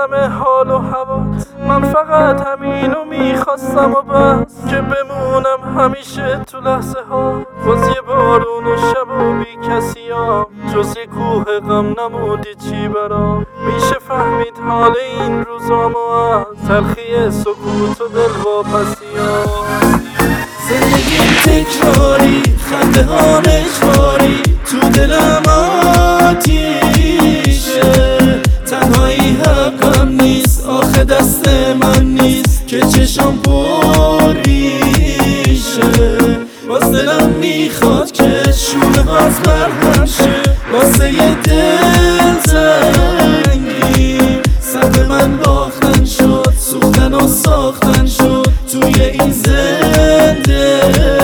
همه حال و هوات. من فقط همینو میخواستم و بس، که بمونم همیشه تو لحظه ها. باز یه بارون و شب و بی کسیام، جز یه کوه غم نمودی چی برام. میشه فهمید حال این روزامو از تلخی سکوت و دل واپسیام. زندگی تکراری، خنده ها نجواری، تو دلم آتیشه. تنهایی حقم نیست، آخه دست من نیست که چشم پریشه. باز دلم میخواد که شونه باز برهم شه، واسه یه دل زنگی. سر من باختن شد، سوختن و ساختن شد توی این زندگی.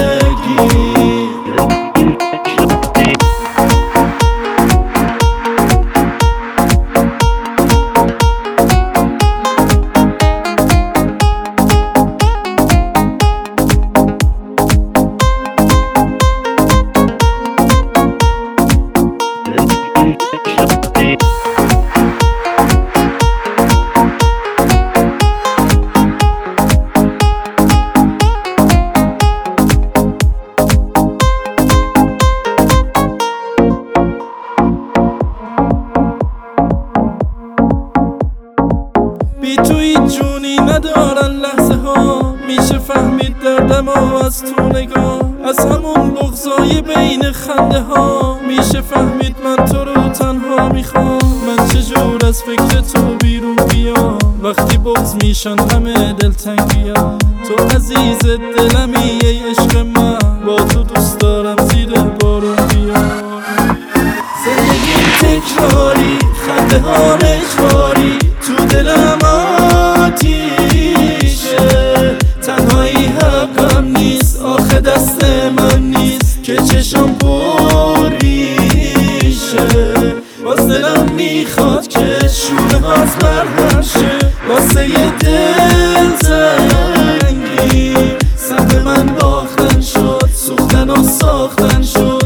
بی توی جونی ندارن لحظه ها، میشه فهمید دردم ها از تو نگاه. از همون بغضای بین خنده ها، میشه فهمید من تو رو تنها میخوام. من چجور از فکر تو بیرون بیام، وقتی بغض میشن همه دلتنگیام. تو عزیز دلمی ای عشق من، با تو دوست دارم زیر بارون بیام. زندگی تکراری، خنده ها نجواری، تو دلم آتیشه. تنهایی حقم نیست، آخه دست من نیست که چشم پریشه. باز دلم میخواد که شونه باز برهم شه، واسه یه دل زنگی. سر من باختن شد، سوختن و ساختن شد